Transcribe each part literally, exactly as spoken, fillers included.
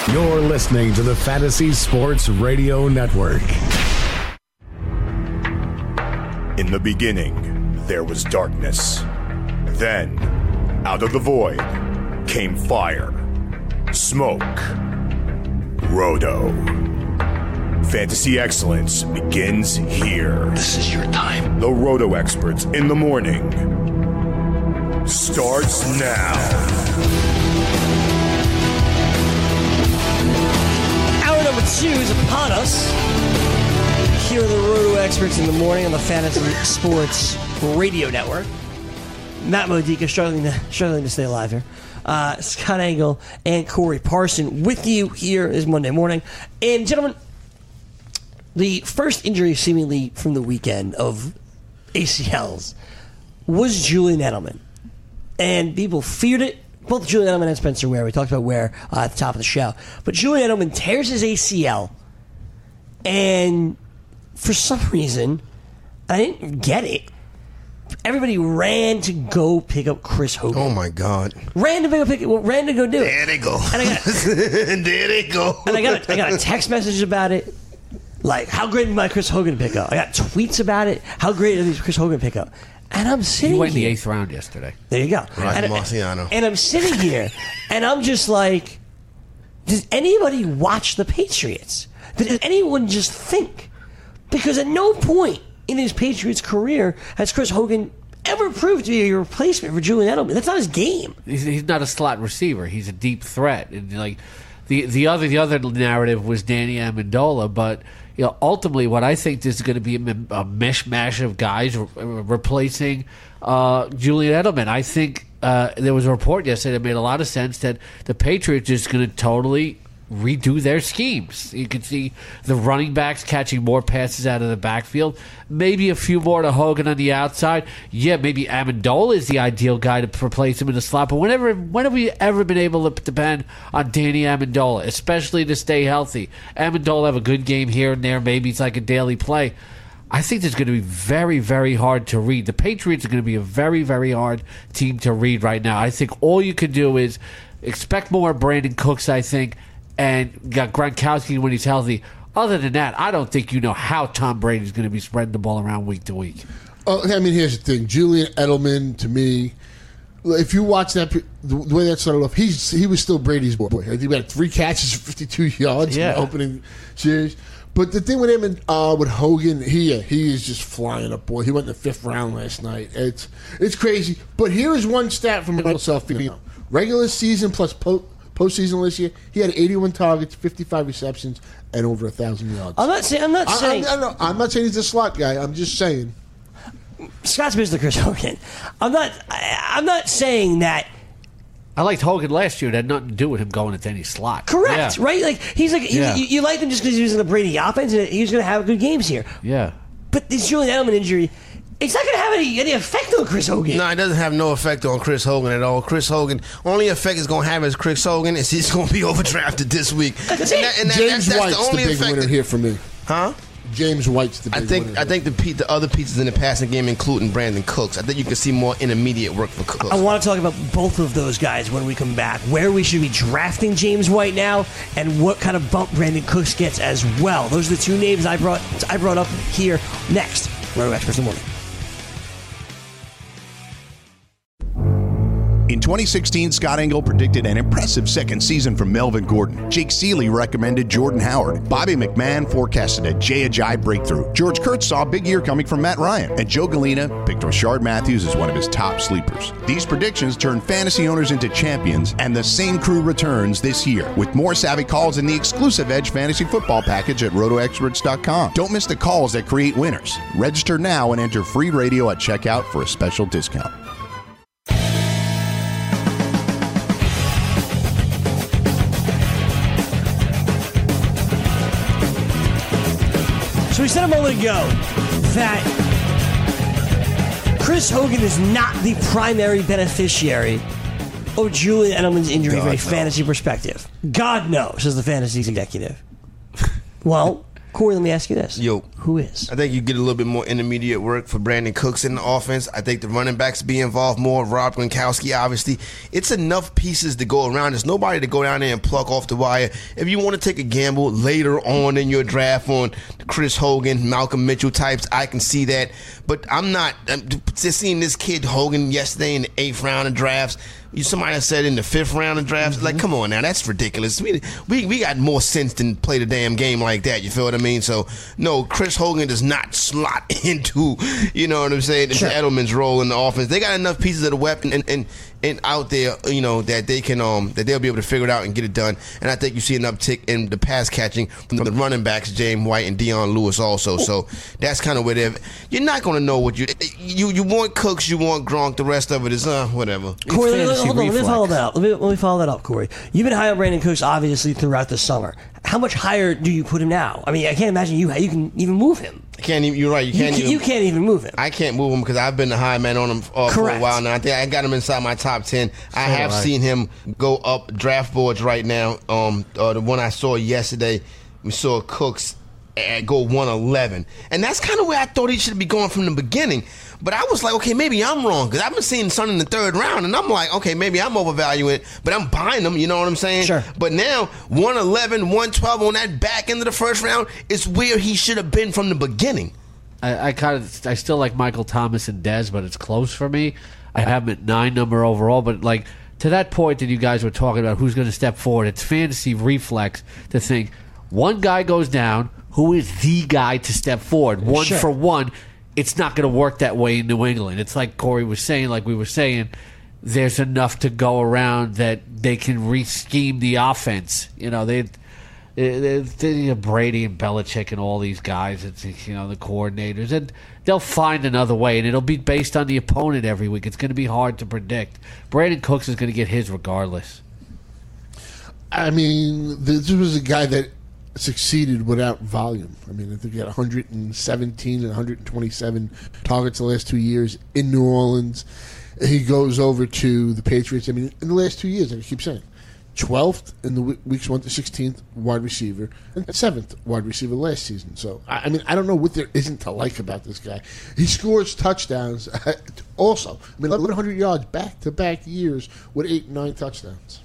You're listening to the Fantasy Sports Radio Network. In the beginning, there was darkness. Then, out of the void, came fire, smoke, Roto. Fantasy excellence begins here. This is your time. The Roto experts in the morning starts now. Hour number two is upon us. Here are the Roto experts in the morning on the Fantasy Sports Radio Network. Matt Modica struggling to struggling to stay alive here. Uh, Scott Engel and Corey Parson with you here is Monday morning. And gentlemen, the first injury seemingly from the weekend of A C Ls was Julian Edelman. And people feared it. Both Julian Edelman and Spencer Ware. We talked about Ware uh, at the top of the show. But Julian Edelman tears his A C L. And for some reason, I didn't get it. Everybody ran to go pick up Chris Hogan. Oh, my God. Ran to pick up, pick, well, ran to go do it. There they go. And I got, there they go. And I got, a, I got a text message about it. Like, how great is my Chris Hogan pickup? I got tweets about it. How great are these Chris Hogan pickup? And I'm sitting here. He went in the eighth round yesterday. There you go. Right, and, Marciano. And I'm sitting here, and I'm just like, does anybody watch the Patriots? Does anyone just think? Because at no point in his Patriots career has Chris Hogan ever proved to be a replacement for Julian Edelman. That's not his game. He's, he's not a slot receiver. He's a deep threat. And like the the other the other narrative was Danny Amendola, but you know ultimately what I think this is going to be a, a mishmash of guys re- replacing uh, Julian Edelman. I think uh, there was a report yesterday that made a lot of sense that the Patriots are just going to totally redo their schemes. You can see the running backs catching more passes out of the backfield, maybe a few more to Hogan on the outside. Yeah, maybe Amendola is the ideal guy to replace him in the slot, but whenever, when have we ever been able to depend on Danny Amendola, especially to stay healthy? Amendola have a good game here and there. Maybe it's like a daily play. I think it's going to be very, very hard to read. The Patriots are going to be a very, very hard team to read right now. I think all you can do is expect more Brandon Cooks, I think, and got Gronkowski when he's healthy. Other than that, I don't think you know how Tom Brady's going to be spreading the ball around week to week. Oh, I mean, here's the thing. Julian Edelman, to me, if you watch that, the way that started off, he's he was still Brady's boy. I think he had three catches for fifty-two yards yeah. in the opening series. But the thing with him and uh, with Hogan, he he is just flying up, boy. He went in the fifth round last night. It's it's crazy. But here is one stat from himself. Regular season plus post. Postseason this year, he had eighty-one targets, fifty-five receptions, and over a thousand yards. I'm not saying. I'm not I, saying. I, I, no, I'm not saying he's a slot guy. I'm just saying. Scott's Mister Chris Hogan. I'm not. I, I'm not saying that. I liked Hogan last year. It had nothing to do with him going into any slot. Correct, yeah. right? Like he's like yeah. you, you liked him just because he was in the Brady offense, and he was going to have good games here. Yeah. But this Julian Edelman injury, it's not going to have any, any effect on Chris Hogan. No, it doesn't have no effect on Chris Hogan at all. Chris Hogan, only effect it's going to have is Chris Hogan is he's going to be overdrafted this week. That's and that, and that, James that's, that's White's the, only the big effect winner here for me. Huh? James White's the big I think winner I here. think the the other pieces in the passing game, including Brandon Cooks, I think you can see more intermediate work for Cooks. I want to talk about both of those guys when we come back. Where we should be drafting James White now, and what kind of bump Brandon Cooks gets as well. Those are the two names I brought I brought up here next. Roto Experts in the morning. In twenty sixteen, Scott Engel predicted an impressive second season from Melvin Gordon. Jake Seeley recommended Jordan Howard. Bobby McMahon forecasted a Jay Ajayi breakthrough. George Kurtz saw a big year coming from Matt Ryan. And Joe Galena picked Rashard Matthews as one of his top sleepers. These predictions turned fantasy owners into champions, and the same crew returns this year with more savvy calls in the exclusive Edge Fantasy Football package at roto experts dot com. Don't miss the calls that create winners. Register now and enter free radio at checkout for a special discount. So we said a moment ago that Chris Hogan is not the primary beneficiary of Julian Edelman's injury from a fantasy perspective. God knows, says the fantasy executive. Well, Corey, let me ask you this. Yo. Who is? I think you get a little bit more intermediate work for Brandon Cooks in the offense. I think the running backs be involved more. Rob Gronkowski, obviously. It's enough pieces to go around. There's nobody to go down there and pluck off the wire. If you want to take a gamble later on in your draft on Chris Hogan, Malcolm Mitchell types, I can see that. But I'm not I'm just seeing this kid Hogan yesterday in the eighth round of drafts. You somebody said in the fifth round of drafts. Mm-hmm. Like, come on now, that's ridiculous. We, we we got more sense than play the damn game like that. You feel what I mean? So no, Chris Hogan does not slot into, you know what I'm saying, into sure. Edelman's role in the offense. They got enough pieces of the weapon and, and and out there, you know, that they can um that they'll be able to figure it out and get it done. And I think you see an uptick in the pass catching from the running backs, James White and Dion Lewis also. So that's kind of where they're. You're not going to know what you you you want Cooks, you want Gronk. The rest of it is uh whatever. Corey, let, hold on, let me follow that up. Let me let me follow that up, Corey. You've been high on Brandon Cooks obviously throughout the summer. How much higher do you put him now? I mean, I can't imagine you you can even move him. I can't even. You're right. You can't. You, even, you can't even move him. I can't move him because I've been the high man on him uh, for a while now. I think I got him inside my top ten. I so have right. seen him go up draft boards right now. Um, uh, the one I saw yesterday, we saw Cooks at go one eleven, and that's kind of where I thought he should be going from the beginning. But I was like, okay, maybe I'm wrong because I've been seeing Son in the third round, and I'm like, okay, maybe I'm overvaluing it, but I'm buying them. You know what I'm saying? Sure. But now one eleven, one twelve on that back end of the first round is where he should have been from the beginning. I, I kind of, I still like Michael Thomas and Dez, but it's close for me. I have him at nine number overall, but like to that point that you guys were talking about, who's going to step forward? It's fantasy reflex to think one guy goes down. Who is the guy to step forward? One sure. for one. It's not going to work that way in New England. It's like Corey was saying, like we were saying, there's enough to go around that they can re-scheme the offense. You know, they, they, they Brady and Belichick and all these guys, it's, you know, the coordinators, and they'll find another way, and it'll be based on the opponent every week. It's going to be hard to predict. Brandon Cooks is going to get his regardless. I mean, this was a guy that succeeded without volume. I mean, I think he had one hundred seventeen and one hundred twenty-seven targets the last two years in New Orleans. He goes over to the Patriots. I mean, in the last two years, like I keep saying, twelfth in the weeks one to sixteenth wide receiver and seventh wide receiver last season. So, I mean, I don't know what there isn't to like about this guy. He scores touchdowns also. I mean, eleven hundred yards back-to-back years with eight and nine touchdowns.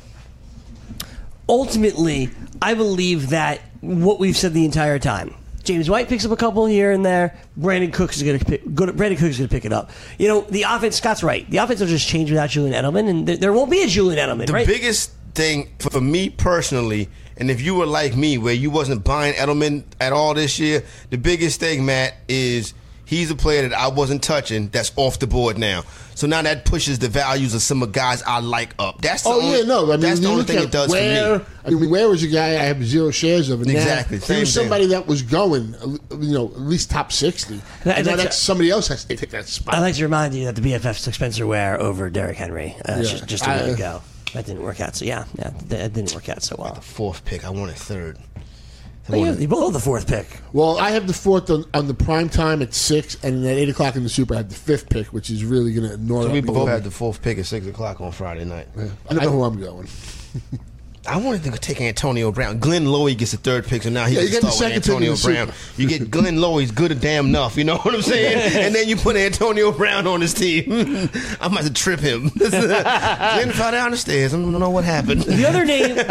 Ultimately, I believe that what we've said the entire time. James White picks up a couple here and there. Brandon Cooks is going to pick. Brandon Cooks is going to pick it up. You know, the offense. Scott's right. The offense will just change without Julian Edelman, and there, there won't be a Julian Edelman. The right? biggest thing for me personally, and if you were like me, where you wasn't buying Edelman at all this year, the biggest thing, Matt, is he's a player that I wasn't touching. That's off the board now. So now that pushes the values of some of the guys I like up. That's the oh only, yeah, no. I mean, that's the only thing it does where, for me. I mean, where was a guy I have zero shares of? And exactly. Now, he was somebody that was going, you know, at least top sixty. That, and now that's that's somebody else has to take that spot. I'd like to remind you that the B F F took Spencer Ware over Derrick Henry uh, yeah. just, just a I, week ago. That didn't work out. So yeah, yeah, that didn't work out so well. The fourth pick, I wanted third. Well, you, you both the fourth pick. Well, I have the fourth on, on the prime time at six, and at eight o'clock in the Super, I have the fifth pick, which is really going to ignore. So we both had the fourth pick at six o'clock on Friday night. Yeah. I don't know who I'm going. I wanted to take Antonio Brown. Glenn Lowy gets the third pick, so now he yeah, can start with Antonio Brown. You get Glenn Lowy's good and damn enough, you know what I'm saying? And then you put Antonio Brown on his team. I'm about to trip him. Glenn fell down the stairs. I don't know what happened. The other name, the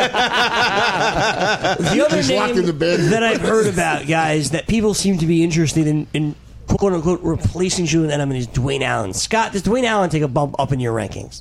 other He's name in the bed. that I've heard about, guys, that people seem to be interested in, in quote unquote replacing Julian Edelman is Dwayne Allen. Scott, does Dwayne Allen take a bump up in your rankings?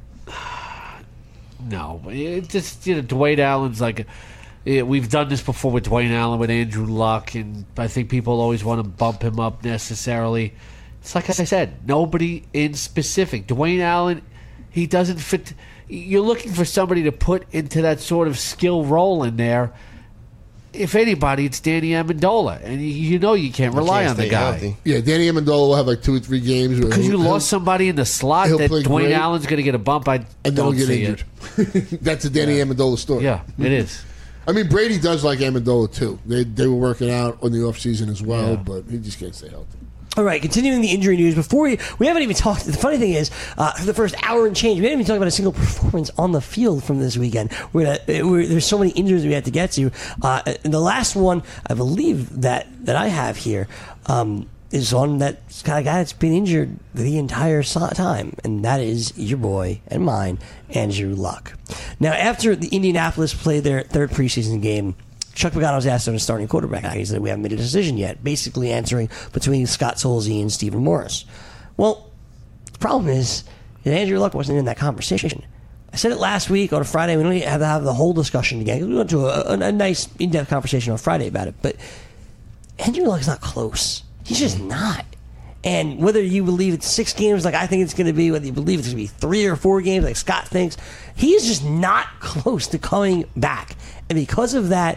No, it just, you know, Dwayne Allen's like, a, we've done this before with Dwayne Allen, with Andrew Luck, and I think people always want to bump him up necessarily. It's like I said, nobody in specific. Dwayne Allen, he doesn't fit. You're looking for somebody to put into that sort of skill role in there. If anybody, it's Danny Amendola, and you know you can't rely can't on the guy. Healthy. Yeah, Danny Amendola will have like two or three games because you lost somebody in the slot that Dwayne great, Allen's going to get a bump. I and don't get see injured. It. That's a Danny yeah. Amendola story. Yeah, it is. I mean, Brady does like Amendola too. They they were working out on the offseason as well, yeah. but he just can't stay healthy. All right, continuing the injury news. Before we, we haven't even talked. The funny thing is, uh, for the first hour and change, we haven't even talked about a single performance on the field from this weekend. We're gonna, we're, there's so many injuries we have to get to. Uh, and the last one, I believe that that I have here, um, is on that kind of guy that's been injured the entire time, and that is your boy and mine, Andrew Luck. Now, after the Indianapolis played their third preseason game, Chuck Pagano was asked on a starting quarterback. He said, we haven't made a decision yet, basically answering between Scott Solzy and Stephen Morris. Well, the problem is that Andrew Luck wasn't in that conversation. I said it last week on a Friday. We don't have to have the whole discussion again. We went to a, a, a nice, in-depth conversation on Friday about it, but Andrew Luck's not close. He's just not. And whether you believe it's six games like I think it's going to be, whether you believe it's going to be three or four games like Scott thinks, he's just not close to coming back. And because of that,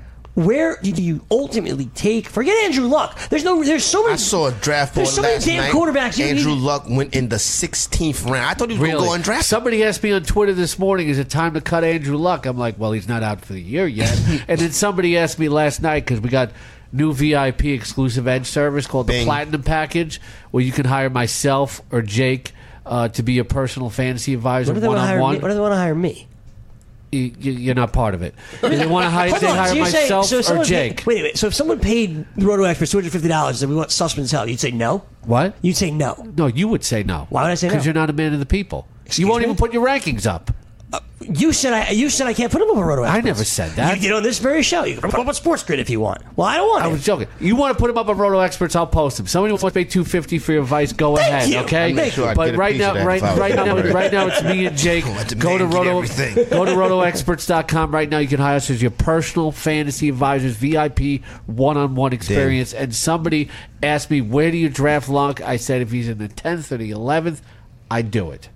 where do you ultimately take? Forget Andrew Luck. There's no. There's so many. I saw a draft board There's so last many damn night. quarterbacks. You Andrew need- Luck went in the sixteenth round. I thought he was Really? going to go and draft. Somebody asked me on Twitter this morning, is it time to cut Andrew Luck? I'm like, well, he's not out for the year yet. And then somebody asked me last night, because we got new V I P exclusive edge service called the Bing. Platinum Package, where you can hire myself or Jake uh, to be a personal fantasy advisor What do they want to hire me? one-on-one. What do they want to hire me? You, you- you're not part of it. They want to hire, Hold they on, hire so you're saying- myself so if or someone Jake. Paid, wait, wait. So if someone paid the Roto Experts two hundred fifty dollars and we want Sussman's help, you'd say no. What? You'd say no. No, you would say no. Why would I say no? Because you're not a man of the people. Excuse you won't me? even put your rankings up. You said I. You said I can't put him up on Roto I Experts. never said that. You did on this very show. You can put him up on Sports Grid if you want. Well, I don't want I it. was joking. You want to put him up on Roto Experts? I'll post him. Somebody wants to pay two fifty for your advice. Go Thank ahead, you. okay? I'll make sure I but get a right piece now, of that right, if I was right now, ever- right now, it's me and Jake. Let the Go to man get Roto. everything. Go to roto experts dot com right now. You can hire us as your personal fantasy advisors, V I P one-on-one experience. And somebody asked me, where do you draft Luck? I said if he's in the tenth or the eleventh, I'd do it.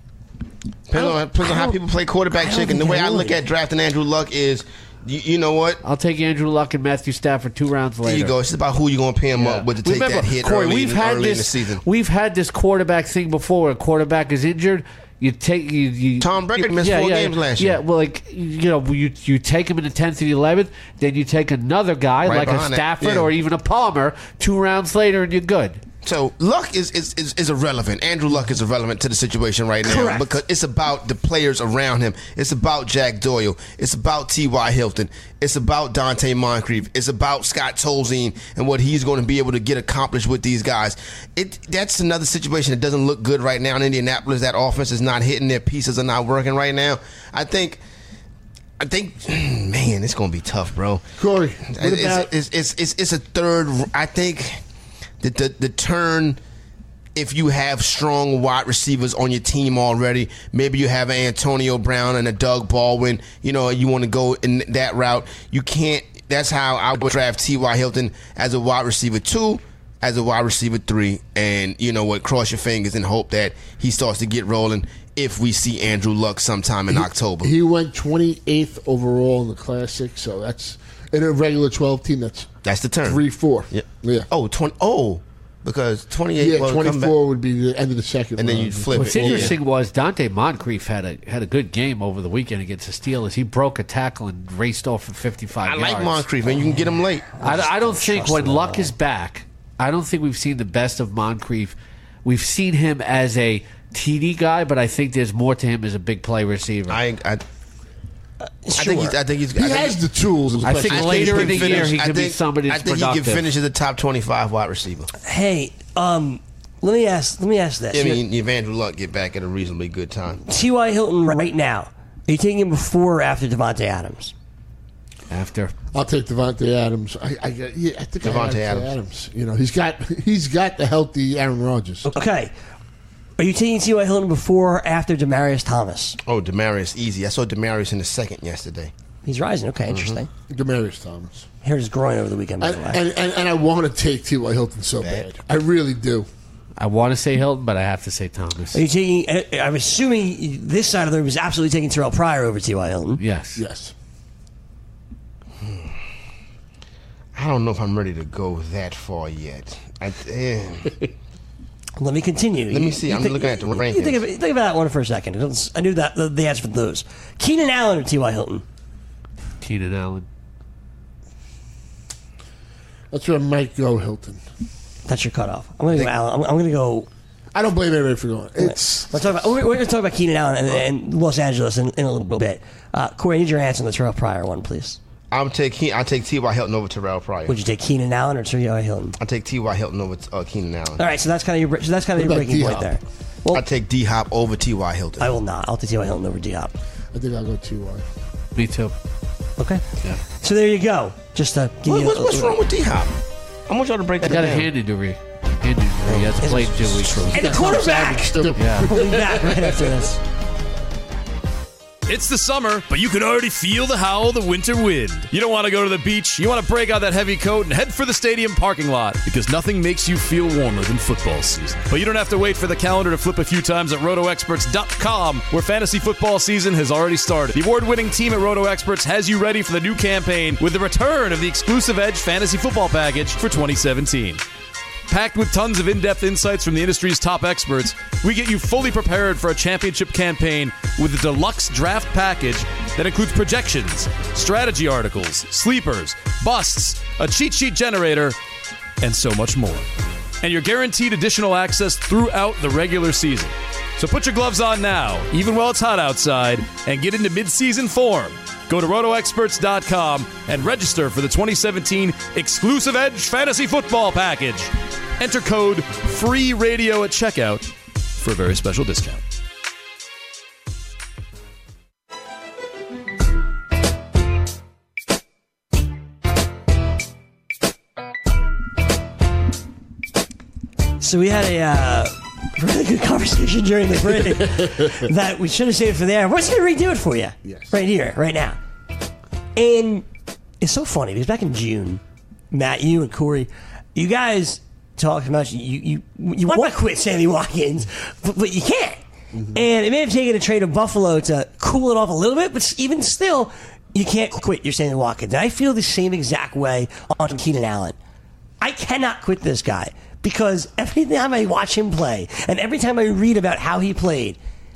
Depends on, depends on how people play quarterback I don't chicken. The think way I I look would. at drafting Andrew Luck is, you, you know what? I'll take Andrew Luck and Matthew Stafford two rounds later. There you go. It's about who you're going to pay him Yeah. up with to take Remember, that hit Corey, early, we've in, had early this, in the season. We've had this quarterback thing before where a quarterback is injured. You take you, you Tom Brady you- missed four games last year. Yeah, well, like you know, you you take him in the tenth or the eleventh, then you take another guy Right like a behind it, Stafford yeah. or even a Palmer two rounds later, and you're good. So Luck is, is, is, is irrelevant. Andrew Luck is irrelevant to the situation right now Correct. because it's about the players around him. It's about Jack Doyle. It's about T Y. Hilton. It's about Dante Moncrief. It's about Scott Tolzien and what he's going to be able to get accomplished with these guys. It that's another situation that doesn't look good right now in Indianapolis. That offense is not hitting. Their pieces are not working right now. I think. I think, man, it's going to be tough, bro. Corey, what It's, about it's, it's, it's, it's a third. I think the, the the turn. If you have strong wide receivers on your team already, maybe you have an Antonio Brown and a Doug Baldwin. You know, you want to go in that route. You can't. That's how I would draft T Y. Hilton as a wide receiver two, as a wide receiver three, and you know what? Cross your fingers and hope that he starts to get rolling. If we see Andrew Luck sometime in October. he went twenty-eighth overall in the Classic, so that's in a regular twelve team. That's That's the turn. three four. Yeah. yeah, Oh, twenty, oh, because twenty-eight. yeah. well, come back. twenty-four would be the end of the second, And then round. you'd flip What's it. interesting was Dante Moncrief had a had a good game over the weekend against the Steelers. He broke a tackle and raced off for fifty-five I yards. like Moncrief, and you can get him late. I, I don't think when Luck is back, I don't think we've seen the best of Moncrief. We've seen him as a T D guy, but I think there's more to him as a big play receiver. I, I, I Sure. think he's. I think he's. he I think has the tools. I think I later he in the can year finish- he I could be think- somebody I that's think he productive. can finish as a top twenty-five wide receiver. Hey, um, let me ask. Let me ask this. I mean, if Andrew Luck get back at a reasonably good time. T Y. Hilton right now. Are you taking him before or after Devontae Adams? After I'll take Devontae Adams. I, I, yeah, I think I Devontae have Adams. Adams. You know, he's got he's got the healthy Aaron Rodgers. Okay. Are you taking T Y. Hilton before or after Demarius Thomas? Oh, Demarius, easy. I saw Demarius in the second yesterday. He's rising. Okay, interesting. Demarius Thomas. Heard his groin over the weekend, by And, the way. and, and, and I want to take T Y. Hilton so Bad. bad. I really do. I want to say Hilton, but I have to say Thomas. Are you taking? uh, I'm assuming this side of the room is absolutely taking Terrell Pryor over T Y. Hilton. Yes. Yes. I don't know if I'm ready to go that far yet. I, eh. Let me continue. Let me see. You I'm think- looking at the you rankings. Think, of, think about that one for a second. It's- I knew that the, the answer for those. Keenan Allen or T Y. Hilton? Keenan Allen. That's where I might go, Hilton. That's your cutoff. I'm going to go Allen. I'm, I'm going to go. I don't blame anybody for going. It's. Let's talk about. We're, we're going to talk about Keenan Allen and, and Los Angeles in, in a little bit. Uh, Corey, I need your answer on the Terrell Pryor one, please. I'm take I take T Y. Hilton over Terrell Pryor. Would you take Keenan Allen or T Y. Hilton? I take T Y. Hilton over uh, Keenan Allen. All right, so that's kind of your so that's kind of your breaking D-Hop? point there. Well, I take D Hop over T Y. Hilton. I will not. I'll take T Y. Hilton over D Hop. I think I'll go T Y. Me too. Okay. Yeah. So there you go. Just to give what, you. What's, A, what's wrong with D Hop? I want y'all to break I that got down. a hand injury. Hand injury. He hasn't played in two weeks. And the quarterback. Yeah. We'll be back right after this. It's the summer, but you can already feel the howl of the winter wind. You don't want to go to the beach. You want to break out that heavy coat and head for the stadium parking lot because nothing makes you feel warmer than football season. But you don't have to wait for the calendar to flip a few times at roto experts dot com, where fantasy football season has already started. The award-winning team at RotoExperts has you ready for the new campaign with the return of the exclusive Edge Fantasy Football Package for twenty seventeen. Packed with tons of in-depth insights from the industry's top experts, we get you fully prepared for a championship campaign with a deluxe draft package that includes projections, strategy articles, sleepers, busts, a cheat sheet generator, and so much more. And you're guaranteed additional access throughout the regular season. So put your gloves on now, even while it's hot outside, and get into mid-season form. Go to roto experts dot com and register for the twenty seventeen exclusive Edge Fantasy Football Package. Enter code FREERADIO at checkout for a very special discount. So we had a uh, really good conversation during the break that we should have saved for there. We're just going to redo it for you. Yes. Right here, right now. And it's so funny because back in June, Matt, you and Corey, you guys talked about you you you want to quit Sammy Watkins, but, but you can't. Mm-hmm. And it may have taken a trade of Buffalo to cool it off a little bit, but even still, you can't quit your Sammy Watkins. And I feel the same exact way on Keenan Allen. I cannot quit this guy. Because every time I watch him play, and every time I read about how he played,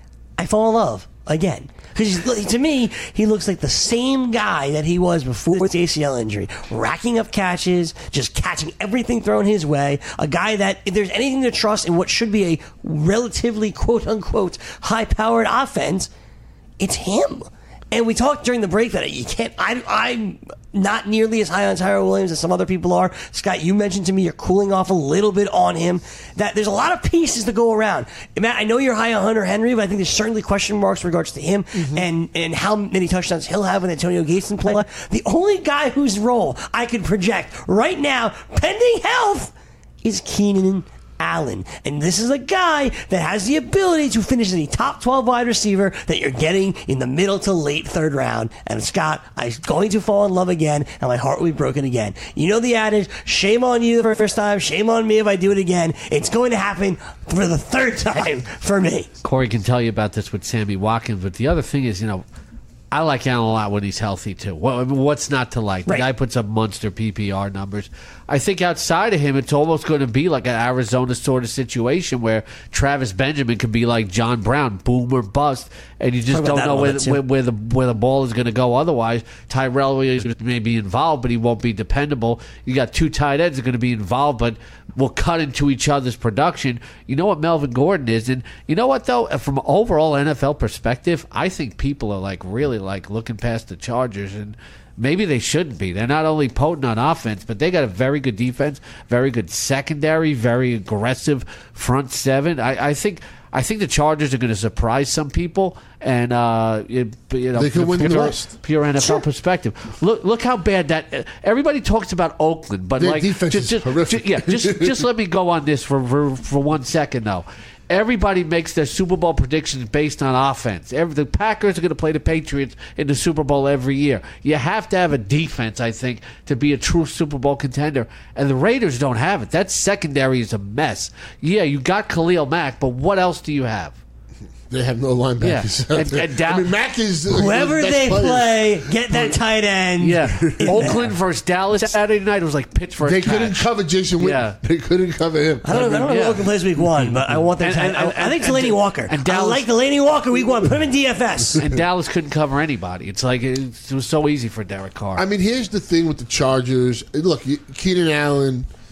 I fall in love again. Because to me, he looks like the same guy that he was before his A C L injury. Racking up catches, just catching everything thrown his way. A guy that, if there's anything to trust in what should be a relatively quote-unquote high-powered offense, it's him. And we talked during the break that you can't. I, I'm not nearly as high on Tyrell Williams as some other people are. Scott, you mentioned to me you're cooling off a little bit on him. That there's a lot of pieces to go around. Matt, I know you're high on Hunter Henry, but I think there's certainly question marks in regards to him mm-hmm. and and how many touchdowns he'll have with Antonio Gates in play. The only guy whose role I could project right now, pending health, is Keenan Allen. And this is a guy that has the ability to finish as a top twelve wide receiver that you're getting in the middle to late third round. And Scott, I'm going to fall in love again, and my heart will be broken again. You know the adage, shame on you the first time, shame on me if I do it again. It's going to happen for the third time for me. Corey can tell you about this with Sammy Watkins, but the other thing is, you know, I like Allen a lot when he's healthy, too. What's not to like? The right. guy puts up monster P P R numbers. I think outside of him, it's almost going to be like an Arizona sort of situation where Travis Benjamin could be like John Brown, boom or bust, and you just don't know where, where, where the where the ball is going to go otherwise. Tyrell Williams may be involved, but he won't be dependable. You got two tight ends that are going to be involved, but will cut into each other's production. You know what Melvin Gordon is, and you know what, though? From an overall N F L perspective, I think people are like really like looking past the Chargers, and maybe they shouldn't be. They're not only potent on offense, but they got a very good defense, very good secondary, very aggressive front seven. I, I think I think the Chargers are going to surprise some people, and uh, it, you know, they could win pure, the West. Pure N F L Sure. perspective. Look, look how bad that. Everybody talks about Oakland, but Their like, defense just, is just, horrific. ju- yeah, just just let me go on this for for, for one second though. Everybody makes their Super Bowl predictions based on offense. Every, the Packers are going to play the Patriots in the Super Bowl every year. You have to have a defense, I think, to be a true Super Bowl contender. And the Raiders don't have it. That secondary is a mess. Yeah, you got Khalil Mack, but what else do you have? They have no linebackers. Yeah. And- and Dow- I mean, Mack is Whoever the best they player. play, get that tight end. Yeah, Oakland versus Dallas Saturday night. It was like pitch for a They catch. couldn't cover Jason Witten. Yeah. They couldn't cover him. I don't know. I don't know Yeah. if Oakland plays week one, but I want them. And- to, and- I, and- I think and- Delaney Walker. and Dallas- I like Delaney Walker week one. Put him in D F S. And Dallas couldn't cover anybody. It's like it, it was so easy for Derek Carr. I mean, here's the thing with the Chargers. Look, Keenan Allen,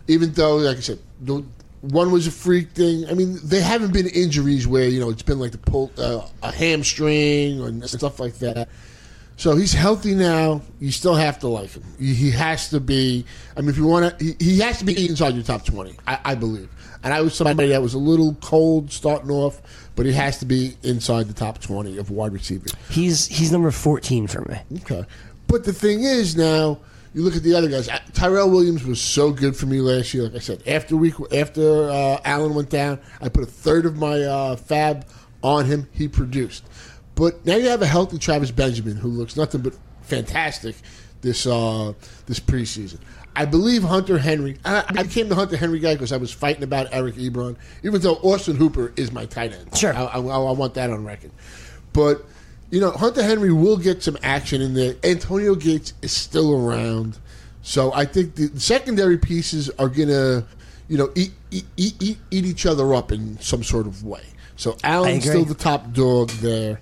even though, like I said, the, one was a freak thing. I mean, they haven't been injuries where, you know, it's been like the pull, uh, a hamstring or stuff like that. So he's healthy now. You still have to like him. He, he has to be. I mean, if you want to, he, he has to be inside your top twenty. I, I believe. And I was somebody that was a little cold starting off, but he has to be inside the top twenty of wide receivers. He's he's number fourteen for me. Okay, but the thing is now. You look at the other guys. Tyrell Williams was so good for me last year. Like I said, after week after uh, Allen went down, I put a third of my uh, fab on him. He produced. But now you have a healthy Travis Benjamin who looks nothing but fantastic this uh, this preseason. I believe Hunter Henry. I, I became the Hunter Henry guy because I was fighting about Eric Ebron, even though Austin Hooper is my tight end. Sure, I, I, I want that on record. But you know, Hunter Henry will get some action in there. Antonio Gates is still around. So I think the secondary pieces are going to, you know, eat, eat, eat, eat each other up in some sort of way. So Allen's still the top dog there.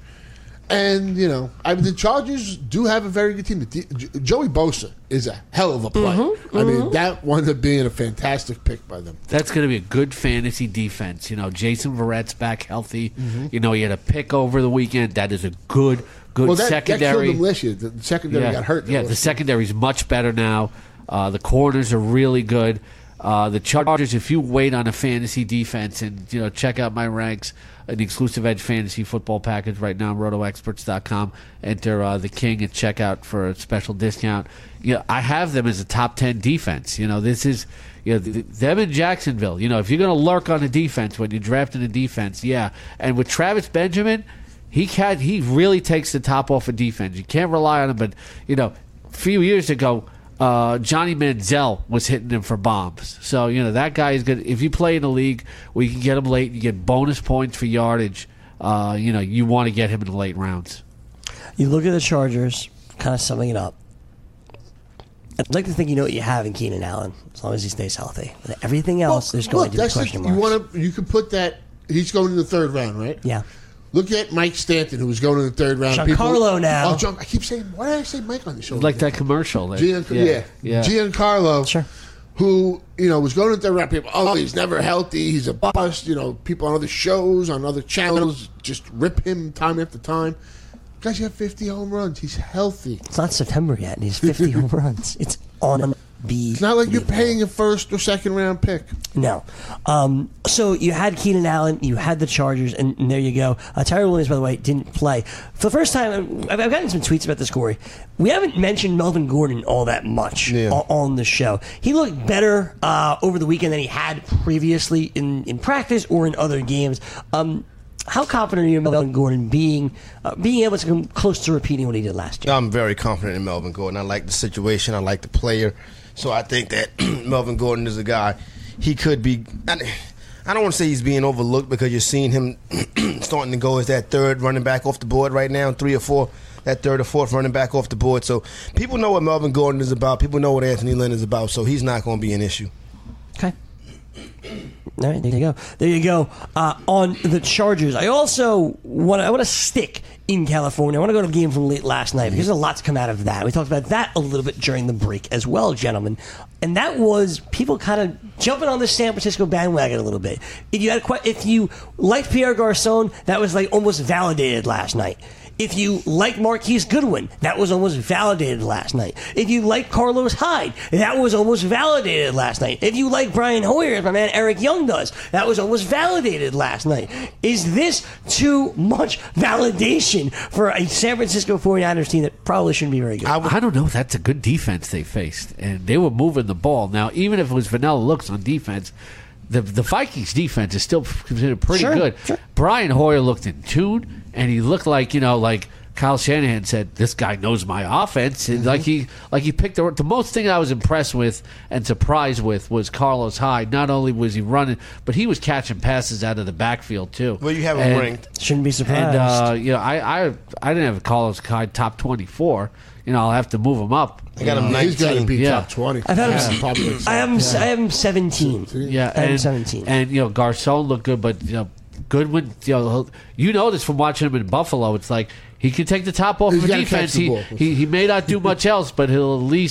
And, you know, I mean, the Chargers do have a very good team. Joey Bosa is a hell of a player. Mm-hmm, I mean, mm-hmm. that wound up being a fantastic pick by them. That's going to be a good fantasy defense. You know, Jason Verrett's back healthy. Mm-hmm. You know, he had a pick over the weekend. That is a good, good well, that, secondary. That killed him last year. The secondary yeah, got hurt. Yeah, the secondary is much better now. Uh, the corners are really good. Uh, the Chargers, if you wait on a fantasy defense and, you know, check out my ranks, an exclusive Edge fantasy football package right now on roto experts dot com. Enter uh, the King at checkout for a special discount. You know, I have them as a top ten defense. You know, this is, you know, th- them in Jacksonville. You know, if you're going to lurk on a defense when you're drafting a defense, yeah. And with Travis Benjamin, he can, he really takes the top off of defense. You can't rely on him, but, you know, a few years ago, Uh, Johnny Manziel was hitting him for bombs. So, you know, that guy is good. If you play in a league where you can get him late, you get bonus points for yardage, uh, you know, you want to get him in the late rounds. You look at the Chargers, kind of summing it up. I'd like to think you know what you have in Keenan Allen, as long as he stays healthy. But everything else, well, there's going look, to be question the, marks. You, wanna, you could put that, he's going in the third round, right? Yeah. Look at Mike Stanton, who was going in the third round. Giancarlo now. Oh, John, I keep saying, why did I say Mike on the show? Like that commercial. That, Gian, yeah. yeah. yeah. Giancarlo, sure. who, you know, was going in the third round. People, oh, he's never healthy. He's a bust. You know, people on other shows, on other channels, just rip him time after time. Guys, you have fifty home runs. He's healthy. It's not September yet, and he's fifty home runs. It's on B. It's not like you're paying a first or second round pick. No. Um, so you had Keenan Allen, you had the Chargers, and, and there you go. Uh, Tyrell Williams, by the way, didn't play. For the first time, I've, I've gotten some tweets about this, Corey. We haven't mentioned Melvin Gordon all that much yeah. on, on the show. He looked better uh, over the weekend than he had previously in, in practice or in other games. Um, How confident are you in Melvin Gordon being uh, being able to come close to repeating what he did last year? I'm very confident in Melvin Gordon. I like the situation. I like the player. So I think that Melvin Gordon is a guy. He could be. I don't want to say he's being overlooked because you're seeing him starting to go as that third running back off the board right now, three or four, that third or fourth running back off the board. So people know what Melvin Gordon is about. People know what Anthony Lynn is about. So he's not going to be an issue. Okay. All right, there you go. There you go. Uh, on the Chargers, I also want to. I want to stick in California. I want to go to the game from late last night because there's a lot to come out of that. We talked about that a little bit during the break as well, gentlemen. And that was people kind of jumping on the San Francisco bandwagon a little bit. If you had quite, if you liked Pierre Garçon, that was like almost validated last night. If you like Marquise Goodwin, that was almost validated last night. If you like Carlos Hyde, that was almost validated last night. If you like Brian Hoyer, as my man Eric Young does, that was almost validated last night. Is this too much validation for a San Francisco forty-niners team that probably shouldn't be very good? I, I don't know. That's a good defense they faced, and they were moving the ball. Now, even if it was vanilla looks on defense, the the Vikings defense is still considered pretty sure, good. Sure. Brian Hoyer looked in tune, and he looked like, you know, like Kyle Shanahan said, this guy knows my offense. And mm-hmm. like he like he picked the, the most thing I was impressed with and surprised with was Carlos Hyde. Not only was he running, but he was catching passes out of the backfield too. Well, you have him ranked. Shouldn't be surprised. And uh, you know, I, I I didn't have Carlos Hyde top twenty-four. You know, I'll have to move him up. I got him nineteen. He's got to be Yeah. top twenty. I've had Yeah, him, probably. I have him, Yeah. I have him seventeen. Yeah, I have him and, seventeen. and you know, Garcon looked good, but you know, Goodwin, you know, he'll- you know this from watching him in Buffalo. It's like he can take the top off He's of gotta defense. catch the He, ball. he he may not do much else, but he'll at least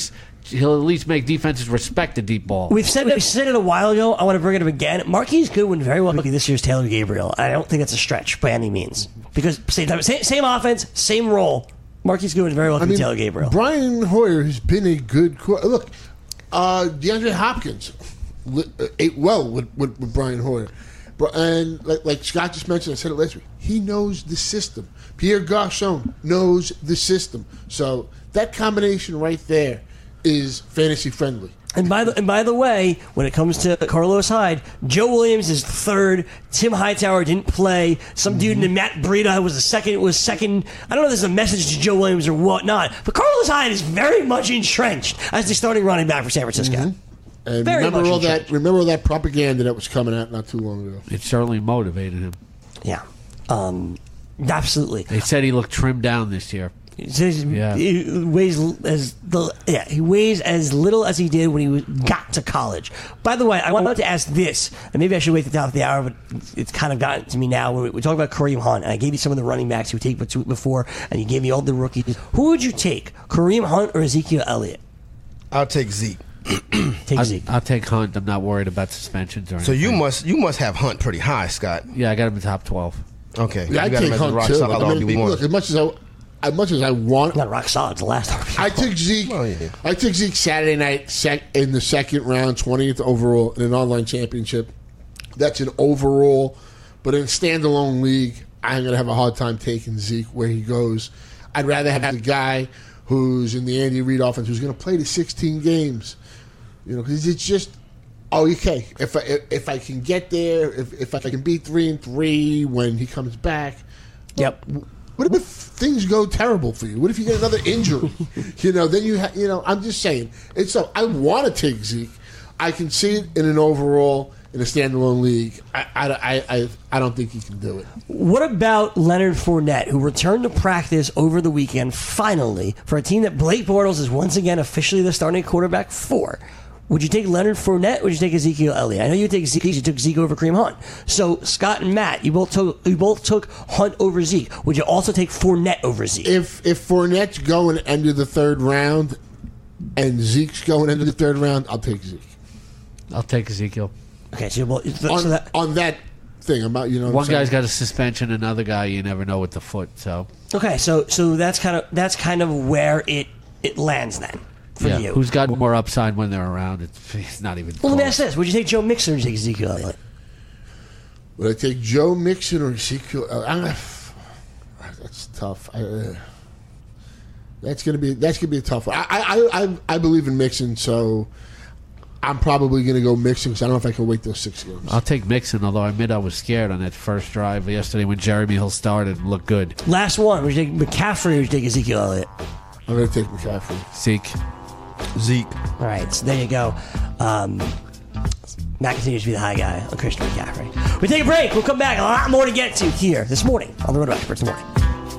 he'll at least make defenses respect the deep ball. We've said we said it a while ago. I want to bring it up again. Marquise Goodwin very well could be this year's Taylor Gabriel. I don't think it's a stretch by any means because same time, same, same offense, same role. Marquise Goodwin very well could I mean, be Taylor Gabriel. Brian Hoyer has been a good qu- look. Uh, DeAndre Hopkins li- uh, ate well with, with, with Brian Hoyer, Br- and like, like Scott just mentioned, I said it last week. He knows the system. Pierre Garçon knows the system. So that combination right there is fantasy friendly. And by the and by the way, when it comes to Carlos Hyde, Joe Williams is third. Tim Hightower didn't play. Some dude named Matt Breida was the second. Was second. I don't know if there's a message to Joe Williams or whatnot, but Carlos Hyde is very much entrenched as the starting running back for San Francisco. Mm-hmm. And Very remember much all entrenched. that. Remember all that propaganda that was coming out not too long ago. It certainly motivated him. Yeah, um, absolutely. They said he looked trimmed down this year. He says Yeah. he weighs as the yeah he weighs as little as he did when he was, got to college. By the way, I wanted to ask this, and maybe I should wait the top of the hour, but it's kind of gotten to me now. We we talk about Kareem Hunt, and I gave you some of the running backs who take before, and you gave me all the rookies. Who would you take, Kareem Hunt or Ezekiel Elliott? I'll take Zeke. Take I'll, Zeke. I'll take Hunt. I'm not worried about suspensions or So anything. you must you must have Hunt pretty high, Scott. Yeah, I got him in top twelve. Okay, Yeah, I you got him take as a Hunt rock too. solid I R B mean, one. look, as much as I, as much as I want, Not rock solid. It's the last time. I took Zeke. Oh, yeah. I took Zeke Saturday night sec, in the second round, twentieth overall in an online championship. That's an overall, but in a standalone league, I'm gonna have a hard time taking Zeke where he goes. I'd rather have the guy who's in the Andy Reid offense who's gonna play the sixteen games. You know, because it's just oh, okay. If I if I can get there, if if I can be three and three when he comes back. Yep. What if things go terrible for you? What if you get another injury? you know, then you ha- you know. I'm just saying. It's so I want to take Zeke. I can see it in an overall in a standalone league. I I, I, I, I don't think he can do it. What about Leonard Fournette, who returned to practice over the weekend finally for a team that Blake Bortles is once again officially the starting quarterback for? Would you take Leonard Fournette or would you take Ezekiel Elliott? I know you take Zeke. You took Zeke over Kareem Hunt. So Scott and Matt, you both took you both took Hunt over Zeke. Would you also take Fournette over Zeke? If if Fournette's going into the third round and Zeke's going into the third round, I'll take Zeke. I'll take Ezekiel. Okay, so, you're both, so On, that, on that thing, I'm not, you know. What One I'm saying? guy's got a suspension, another guy you never know with the foot. So okay, so so that's kind of that's kind of where it it lands then for yeah, you. who's got more upside when they're around? It's, it's not even. well, let me close. ask this: would you take Joe Mixon or would you take Ezekiel Elliott? Would I take Joe Mixon or Ezekiel? Uh, I'm gonna, that's tough. I, uh, that's gonna be that's gonna be a tough one. I I, I, I believe in Mixon, so I'm probably gonna go Mixon because I don't know if I can wait those six games. I'll take Mixon, although I admit I was scared on that first drive yesterday when Jeremy Hill started and looked good. Last one: would you take McCaffrey or would you take Ezekiel Elliott? I'm gonna take McCaffrey. Zeke. Zeke. All right, so there you go. Um, Matt continues to be the high guy on Christian McCaffrey. We take a break. We'll come back. A lot more to get to here this morning on the Road Experts in the Morning.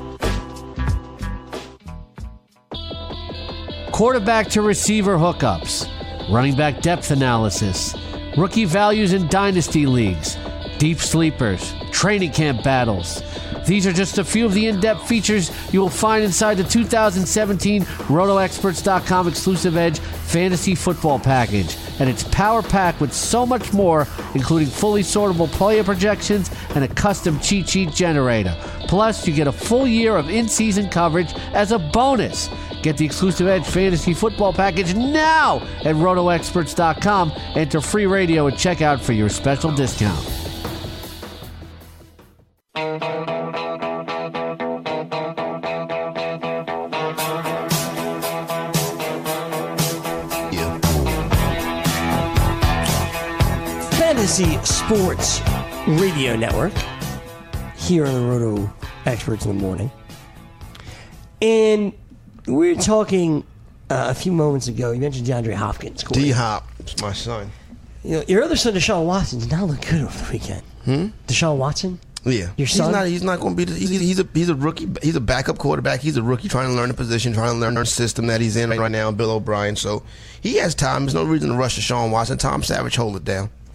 Quarterback to receiver hookups, running back depth analysis, rookie values in dynasty leagues, deep sleepers, training camp battles. These are just a few of the in-depth features you will find inside the two thousand seventeen Roto Experts dot com Exclusive Edge Fantasy Football Package. And it's power-packed with so much more, including fully sortable player projections and a custom cheat sheet generator. Plus, you get a full year of in-season coverage as a bonus. Get the Exclusive Edge Fantasy Football Package now at Roto Experts dot com. Enter free radio at checkout for your special discount. Fantasy Sports Radio Network here on the Roto Experts in the Morning. And we were talking uh, a few moments ago. You mentioned DeAndre Hopkins. Corey. D Hop, it's my son. You know, your other son, Deshaun Watson, did not look good over the weekend. Hmm? Deshaun Watson? Yeah, Your son? He's not. He's not going to be. The, he's, he's a. He's a rookie. He's a backup quarterback. He's a rookie trying to learn the position, trying to learn the system that he's in right now. Bill O'Brien. So he has time. There's no reason to rush Deshaun Watson. Tom Savage, hold it down.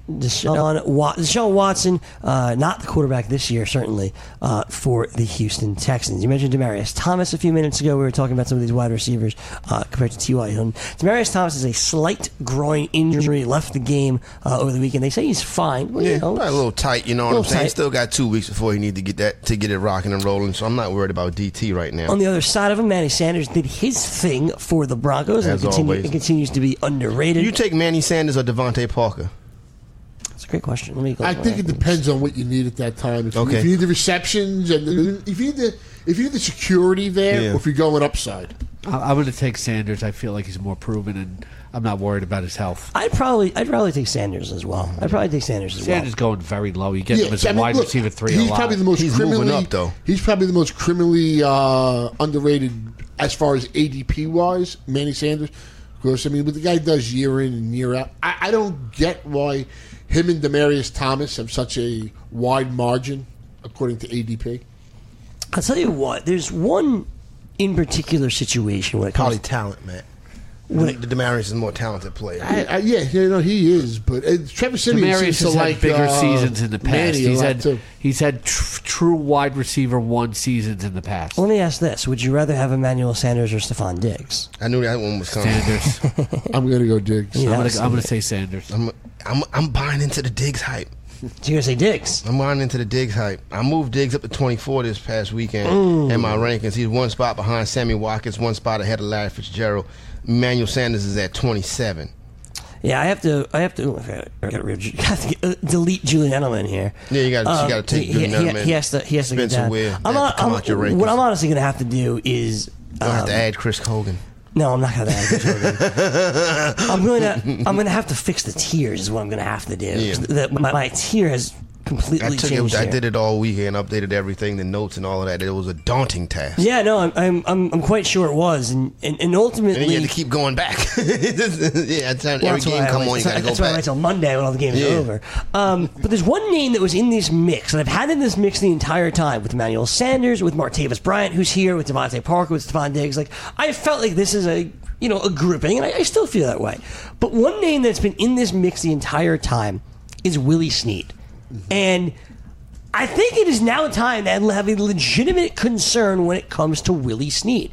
Deshaun, Wa- Deshaun Watson, uh, not the quarterback this year, certainly, uh, for the Houston Texans. You mentioned Demaryius Thomas a few minutes ago. We were talking about some of these wide receivers uh, compared to T Y. Hilton. Demaryius Thomas is a slight groin injury, left the game uh, over the weekend. They say he's fine. Well, Yeah, you know, probably a little tight, you know what I'm saying? tight. Still got two weeks before he need to get that to get it rocking and rolling, so I'm not worried about D T right now. On the other side of him, Manny Sanders did his thing for the Broncos, and As it, continue, always. it continues to be underrated. You take Manny Sanders or Devontae Parker? That's a great question. Let me go I back. think it depends on what you need at that time. If, you, Okay. if you need the receptions and the, if you need the if you need the security there, Yeah. or if you're going upside. I- I'm going to take Sanders. I feel like he's more proven, and I'm not worried about his health. I'd probably, I'd probably take Sanders as well. I'd probably take Sanders as Sanders well. going very low. You get him as a I mean, wide look, receiver three. He's a lot. probably the most He's criminally moving up, though. He's probably the most criminally uh, underrated as far as A D P wise. Manny Sanders, of course. I mean, what the guy does year in and year out. I, I don't get why him and Demaryius Thomas have such a wide margin according to A D P. I'll tell you what. There's one in particular situation when it comes Probably talent, man. When it- The Demaryius is a more talented player. I, I, yeah, you know he is, but uh, Trevor Simeon Demaryius seems to has like had bigger uh, seasons in the past. Manny a He's lot, had too. he's had tr- true wide receiver one seasons in the past. Let me ask this: would you rather have Emmanuel Sanders or Stephon Diggs? I knew that one was coming. Sanders. I'm going to go Diggs. Yeah. I'm that was- going I'm to say Sanders. I'm, I'm, I'm buying into the Diggs hype. So you're gonna say Diggs? I'm buying into the Diggs hype. I moved Diggs up to twenty-four this past weekend Mm. in my rankings. He's one spot behind Sammy Watkins, one spot ahead of Larry Fitzgerald. Emmanuel Sanders is at twenty-seven. Yeah, I have to. I have to. Okay, I gotta, re- have to get, uh, delete Julian Edelman here. Yeah, you gotta- you Um, gotta take he, Julian he, Edelman. He has to. He has to get Spencer down. Ware. I'm, They have on, to come I'm- out your what rankings. I'm honestly gonna have to do is. I'll have um, to add Chris Hogan. No, I'm not gonna add Chris Hogan. I'm going to. I'm going to have to fix the tiers. Is what I'm going to have to do. Yeah. The, my, my tier has completely I took changed. it. I here. did it all weekend, updated everything, the notes and all of that. It was a daunting task. Yeah, no, I'm, I'm, I'm, I'm quite sure it was, and, and, and ultimately, And then you had to keep going back. yeah, every time Well, every that's why game I come wait- on, you that's why- got to go That's why I back. wait till Monday when all the games Yeah. are over. Um, but there's one name that was in this mix, and I've had in this mix the entire time with Emmanuel Sanders, with Martavis Bryant, who's here, with Devontae Parker, with Stephon Diggs. Like I felt like this is a you know a grouping, and I, I still feel that way. But one name that's been in this mix the entire time is Willie Snead, and I think it is now time to have a legitimate concern when it comes to Willie Snead.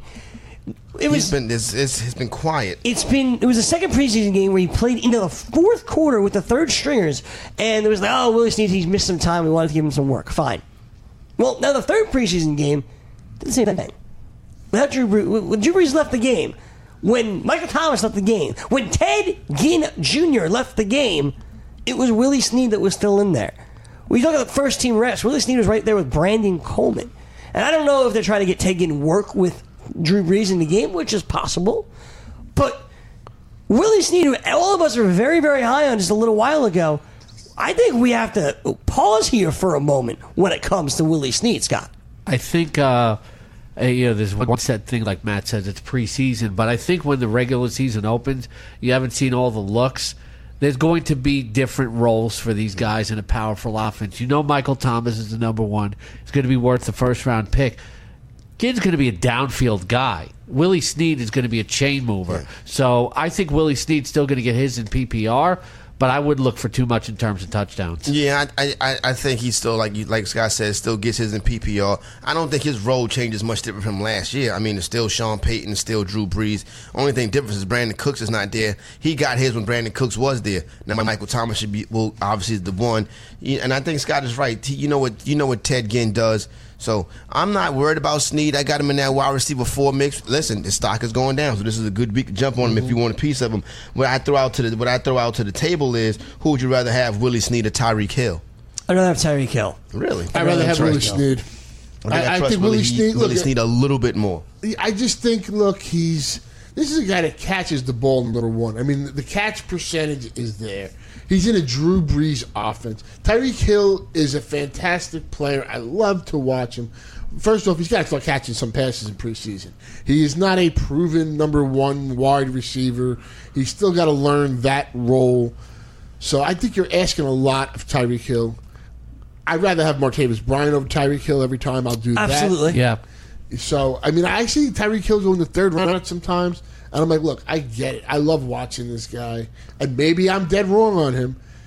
It was He's been it's, it's, it's been quiet. it's been it was the second preseason game where he played into the fourth quarter with the third stringers, and there was like, oh, Willie Snead, he's missed some time. We wanted to give him some work. Fine. Well, now the third preseason game did the same thing. Without Drew Brees, when Drew Brees left the game, when Michael Thomas left the game, when Ted Ginn Junior left the game, it was Willie Snead that was still in there. When you talk about the first team reps, Willie Snead was right there with Brandon Coleman. And I don't know if they're trying to get Ted Ginn work with Drew Brees in the game, which is possible. But Willie Snead, who all of us are very, very high on just a little while ago, I think we have to pause here for a moment when it comes to Willie Snead, Scott. I think uh, uh, you know there's one set thing like Matt says it's preseason, but I think when the regular season opens, you haven't seen all the looks. There's going to be different roles for these guys in a powerful offense. You know, Michael Thomas is the number one. He's going to be worth the first round pick. Kid's going to be a downfield guy. Willie Snead is going to be a chain mover. Yeah. So I think Willie Snead's still going to get his in P P R, but I wouldn't look for too much in terms of touchdowns. Yeah, I, I I think he still, like you, like Scott said, still gets his in P P R. I don't think his role changes much different from last year. I mean, it's still Sean Payton, it's still Drew Brees. Only thing different is Brandon Cooks is not there. He got his when Brandon Cooks was there. Now Michael Thomas should be, well, obviously is the one. Yeah, and I think Scott is right. He, you know what you know what Ted Ginn does. So I'm not worried about Snead. I got him in that wide receiver four mix. Listen, his stock is going down, so this is a good week to jump on him if you want a piece of him. What I throw out to the what I throw out to the table is, who would you rather have, Willie Snead or Tyreek Hill? I'd rather have Tyreek Hill. Really? I'd rather have Trust- Willie Snead. I think, I- I I trust think Willie, Willie Snead- Willie look, Snead a little bit more. I just think, look, he's this is a guy that catches the ball in number one. I mean, the catch percentage is there. He's in a Drew Brees offense. Tyreek Hill is a fantastic player. I love to watch him. First off, he's got to start catching some passes in preseason. He is not a proven number one wide receiver. He's still got to learn that role. So I think you're asking a lot of Tyreek Hill. I'd rather have Martavis Bryant over Tyreek Hill every time. I'll do that. Absolutely. Yeah. So, I mean, I see Tyreek Hill go in the third round sometimes, and I'm like, look, I get it. I love watching this guy. And maybe I'm dead wrong on him,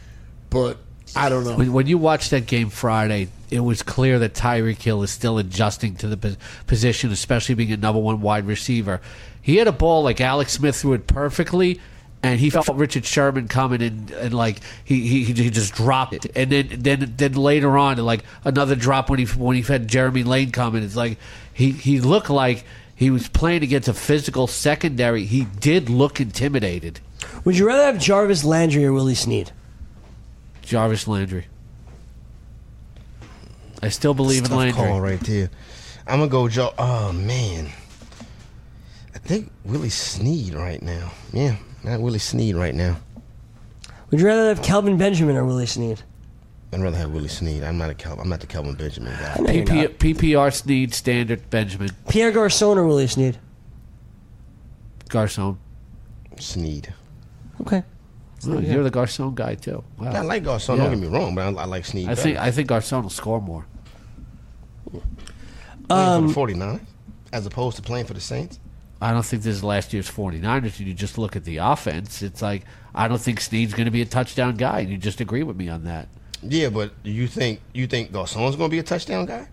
but I don't know. When, when you watched that game Friday, it was clear that Tyreek Hill is still adjusting to the pos- position, especially being a number one wide receiver. He had a ball like Alex Smith threw it perfectly, and he felt Richard Sherman coming and, and like he, he he just dropped it. And then then then later on, like another drop when he when he had Jeremy Lane coming. It's like he, he looked like he was playing against a physical secondary. He did look intimidated. Would you rather have Jarvis Landry or Willie Snead? Jarvis Landry. I still believe That's in a Landry. tough call right there. I'm gonna go Joe. Oh man, I think Willie Snead right now. Yeah, not Willie Snead right now. Would you rather have Kelvin Benjamin or Willie Snead? I'd rather have Willie Snead. I'm not a Kel- I'm not the Kelvin Benjamin guy. No, you're P P, not. P P R Snead, standard Benjamin. Pierre Garcon or Willie Snead? Garcon. Snead. Okay. Oh, you're the Garcon guy too. Wow. I like Garcon. Yeah. Don't get me wrong, but I, I like Snead. I think I think Garcon will score more. playing for the 49ers as opposed to playing for the Saints. I don't think this is last year's 49ers. You just look at the offense. It's like I don't think Snead's going to be a touchdown guy. You just agree with me on that. Yeah, but you think you think Garcon's going to be a touchdown guy?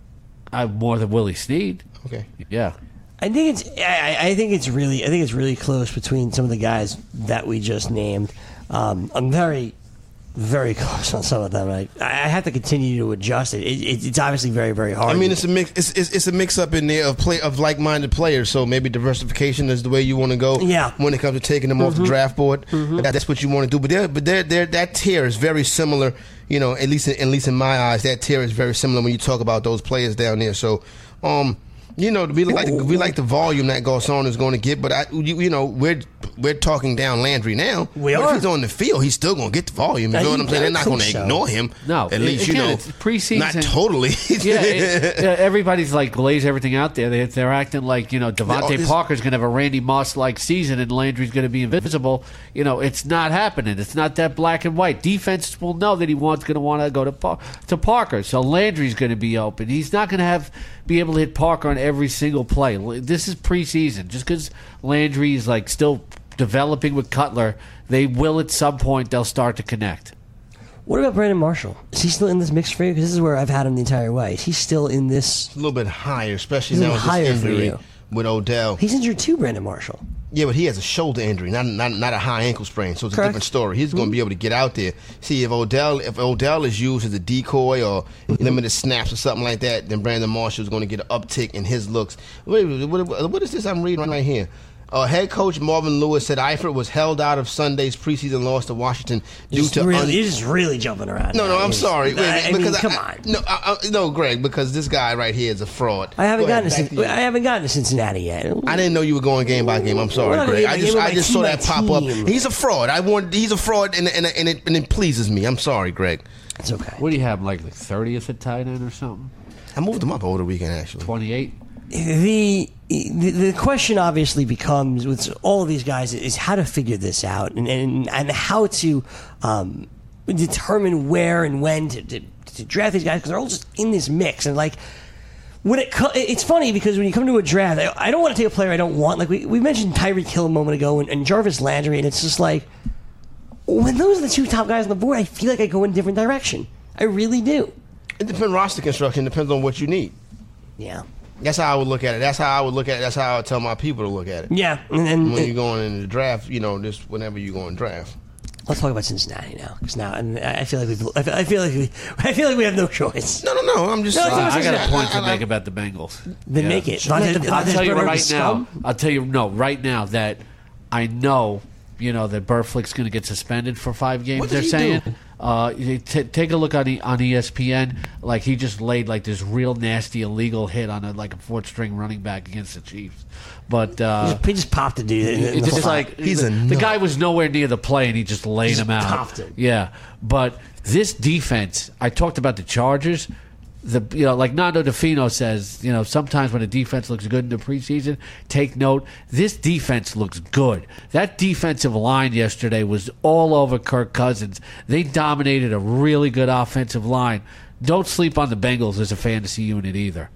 I more than Willie Snead. Okay. Yeah. I think it's. I, I think it's really. I think it's really close between some of the guys that we just named. Um, I'm very, very close on some of them. I, I have to continue to adjust it. it, it it's obviously very, very hard. I mean, it's a mix. It's, it's, it's a mix up in there of play of like-minded players. So maybe diversification is the way you want to go. Yeah. When it comes to taking them off the draft board, that, that's what you want to do. But they're, but they're, they're, that tier is very similar. You know, at least in, at least in my eyes, that tier is very similar when you talk about those players down there. So, um. You know, we like the, we like the volume that Garcon is going to get, but I, you, you know, we're we're talking down Landry now. We but are. if he's on the field, he's still going to get the volume. You Yeah, know what you I'm saying? They're not think going to so. ignore him. No, at least again, you know, it's preseason. not totally. yeah, it, yeah, everybody's like lays everything out there. They, they're acting like, you know, Devontae this- Parker's going to have a Randy Moss-like season and Landry's going to be invisible. You know, it's not happening. It's not that black and white. Defenses will know that he wants going to want to go to Par- to Parker, so Landry's going to be open. He's not going to have be able to hit Parker on every single play. This is preseason. Just because Landry is like still developing with Cutler, they will at some point they'll start to connect. What about Brandon Marshall? Is he still in this mix for you? Because this is where I've had him the entire way. Is he still in this? a little bit higher, especially He's a now little with higher this for injury you. with Odell. He's injured too, Brandon Marshall. Yeah, but he has a shoulder injury, not not, not a high ankle sprain, so it's Correct. a different story. He's going to be able to get out there. See, if Odell if Odell is used as a decoy or limited snaps or something like that, then Brandon Marshall is going to get an uptick in his looks. Wait, what, what is this I'm reading right here? Uh, head coach Marvin Lewis said Eifert was held out of Sunday's preseason loss to Washington due Just to really, un- you're just really jumping around. No, no, now. I'm You're sorry. just- Wait, I, I mean, because come I, on. No, I, I, no, Greg, because this guy right here is a fraud. I haven't Go ahead, gotten to, back to you. I haven't gotten to Cincinnati yet. I didn't know you were going game by game. I'm sorry, Well, Greg. yeah, I game just by I just team saw by that pop up. team. He's a fraud. I want. He's a fraud, and and and it, and it pleases me. I'm sorry, Greg. It's okay. What do you have, like the thirtieth at tight end or something? I moved him up over the weekend, actually. twenty-eight? The, the the question obviously becomes with all of these guys is how to figure this out and and, and how to um, determine where and when to, to, to draft these guys because they're all just in this mix and like when it co- it's funny because when you come to a draft I, I don't want to take a player I don't want like we, we mentioned Tyreek Hill a moment ago and, and Jarvis Landry and it's just like when those are the two top guys on the board I feel like I go in a different direction. I really do. It depends roster construction. Depends on what you need. Yeah. That's how I would look at it. That's how I would look at it. That's how I would tell my people to look at it. Yeah. And then When you're going into the draft, you know, just whenever you go in draft. let's talk about Cincinnati now, because now and I feel like we, I feel- I feel like we, I feel like we have no choice. No, no, no. I'm just. No, it's saying. not I got a Cincinnati. point to I- I- make about the Bengals. Then Yeah. make it. I'll Vontaze- tell you Vontaze right Burfict now. scum? I'll tell you no right now that I know you know that Burflick's going to get suspended for five games. What did They're he saying. do? Uh, you t- take a look on e- on E S P N. Like he just laid like this real nasty illegal hit on a like a fourth string running back against the Chiefs. But uh, He just popped a dude. in- in it's the just slot. like He's the, a the nut. guy was nowhere near the play and he just laid Just him out. popped it. Yeah, but this defense, I talked about the Chargers. The you know like Nando DeFino says, you know sometimes when a defense looks good in the preseason, take note. This defense looks good. That defensive line yesterday was all over Kirk Cousins. They dominated a really good offensive line. Don't sleep on the Bengals as a fantasy unit either.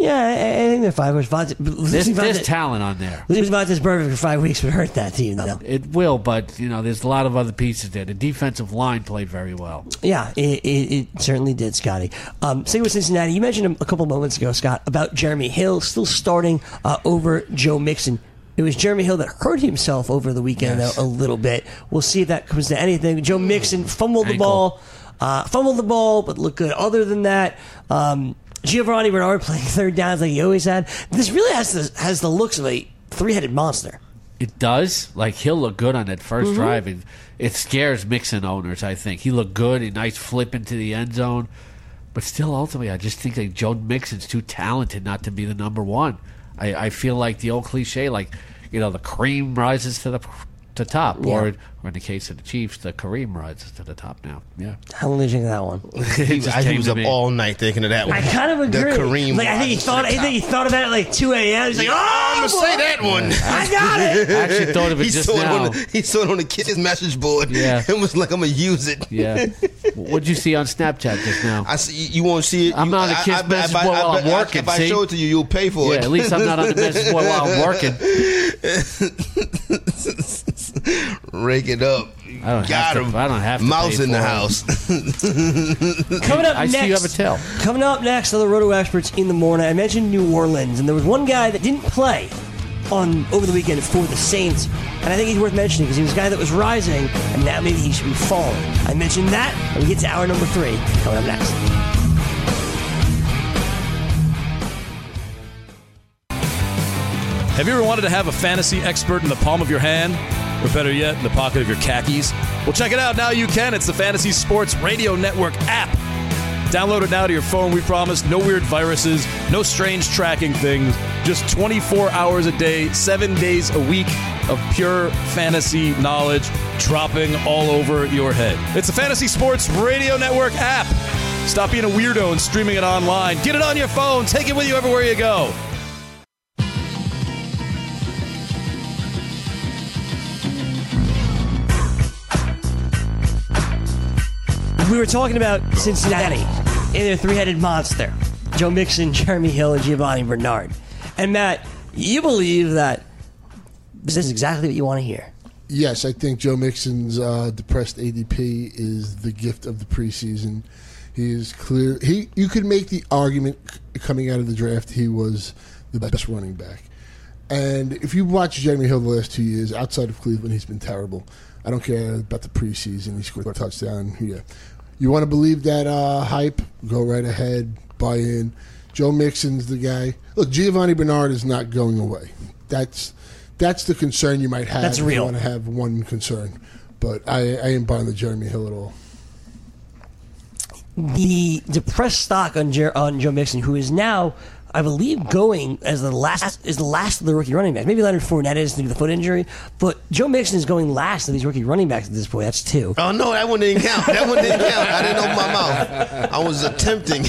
Yeah, I, I think they're five weeks. Vontaze, There's, Vontaze, there's talent on there. Losing Vontaze Burfict for five weeks would hurt that team, though. It will, but you know, there's a lot of other pieces there. The defensive line played very well. Yeah, it, it, it certainly did, Scotty. Um, same with Cincinnati. You mentioned a couple moments ago, Scott, about Jeremy Hill still starting uh, over Joe Mixon. It was Jeremy Hill that hurt himself over the weekend Yes. though, a little bit. We'll see if that comes to anything. Joe Mixon fumbled Ankle. the ball, uh, fumbled the ball, but looked good. Other than that, um, Giovanni Bernard playing third downs like he always had. This really has the, has the looks of a three-headed monster. It does. Like, he'll look good on that 1st Mm-hmm. drive. And it scares Mixon owners, I think. He looked good. A nice flip into the end zone. But still, ultimately, I just think that Joe Mixon's too talented not to be the number one. I, I feel like the old cliche, like, you know, the cream rises to the to top. Yeah. Or, or in the case of the Chiefs, the Kareem rises to the top now. Yeah. How long did you think of that one? He, Just I, he came was to up me. all night thinking of that one. I kind of agree. The Kareem like I think he rises thought. to I the think he top. thought about it like two a.m. He's like, "Oh, I'm gonna say boy, that one. I got it." I actually thought of it He just saw it, now. on the, he saw it on the kid's message board Yeah. and was like, I'm going to use it. Yeah. What'd you see on Snapchat just now? I see, you won't see it. I'm You- not on the I- kid's I- message I- board I- while I'm I- working, If I see? show it to you, you'll pay for Yeah, it. at least I'm not on the message board while I'm working. Rake it up. I don't Got have to- him. I don't have to Mouse pay in the for it. house. Coming up I next, see you have a tail. Coming up next on the Roto Experts in the morning, I mentioned New Orleans, and there was one guy that didn't play on over the weekend for the Saints, and I think he's worth mentioning because he was a guy that was rising, and now maybe he should be falling. I mentioned that, and we get to hour number three coming up next. Have you ever wanted to have a fantasy expert in the palm of your hand? Or better yet, in the pocket of your khakis? Well, check it out. Now you can. It's the Fantasy Sports Radio Network app. Download it now to your phone, we promise. No weird viruses, no strange tracking things. Just twenty-four hours a day, seven days a week of pure fantasy knowledge dropping all over your head. It's the Fantasy Sports Radio Network app. Stop being a weirdo and streaming it online. Get it on your phone. Take it with you everywhere you go. We were talking about Cincinnati and their three-headed monster, Joe Mixon, Jeremy Hill, and Giovanni Bernard. And Matt, you believe that this is exactly what you want to hear. Yes, I think Joe Mixon's uh, depressed A D P is the gift of the preseason. He is clear. He, you could make the argument c- coming out of the draft he was the best running back. And if you watch Jeremy Hill the last two years, outside of Cleveland, he's been terrible. I don't care about the preseason. He scored a touchdown. Yeah, you want to believe that uh, hype? Go right ahead, buy in. Joe Mixon's the guy. Look, Giovanni Bernard is not going away. That's that's the concern you might have. That's if real. You want to have one concern, but I, I ain't buying the Jeremy Hill at all. The depressed stock on, Jer- on Joe Mixon, who is now, I believe, going as the last is the last of the rookie running backs. Maybe Leonard Fournette is due to the foot injury, but Joe Mixon is going last of these rookie running backs at this point. That's two. Oh, no, that one didn't count. That one didn't count. I didn't open my mouth. I was attempting.